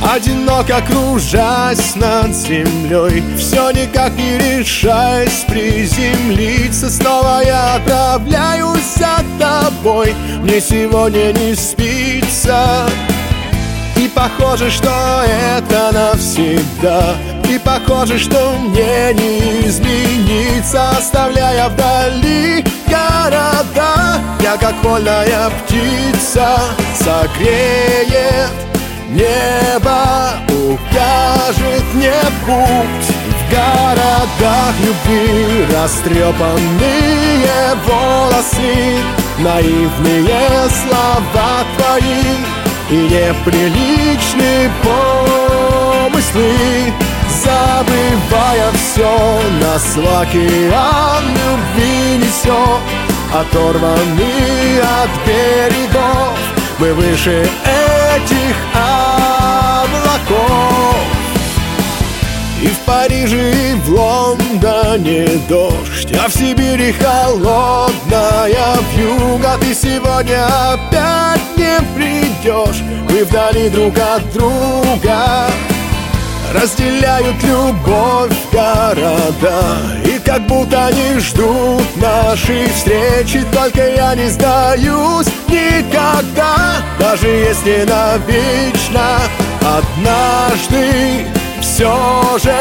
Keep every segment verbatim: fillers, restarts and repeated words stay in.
Одиноко кружась над землей, все никак не решаясь приземлиться. Снова я отправляюсь за тобой, мне сегодня не спится. И похоже, что это навсегда, и похоже, что мне не измениться. Оставляя вдали города, я как вольная птица согреет небо, укажет мне путь. В городах любви растрепанные волосы, наивные слова твои и неприличные помыслы. Забывая все, нас в океан любви несет, оторванный от берегов, мы выше этих облаков. И в Париже, и в Лондоне дождь, а в Сибири холодная вьюга. Ты сегодня опять не придешь, мы вдали друг от друга. Разделяют любовь города, и как будто не ждут нашей встречи. Только я не сдаюсь никогда, даже если навечно. Однажды все же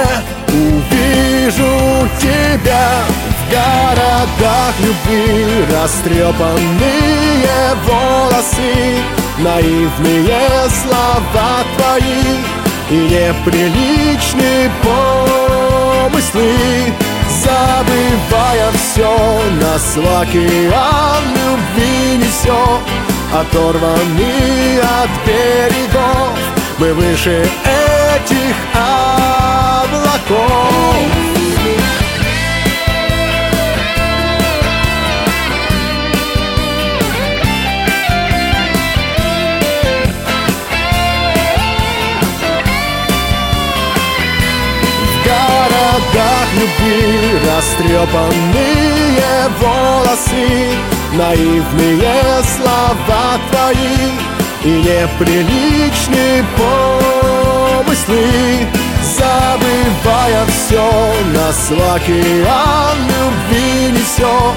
увижу тебя. В городах любви растрепанные волосы, наивные слова твои и неприличные помыслы. Забывая все, нас в океан любви несет, оторванный от берегов, мы выше этих облаков. В городах любви растрепанные волосы, наивные слова твои и неприличные помыслы. Забывая все, нас в океан любви несет,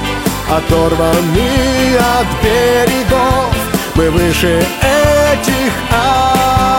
оторванный от берегов, мы выше этих облаков.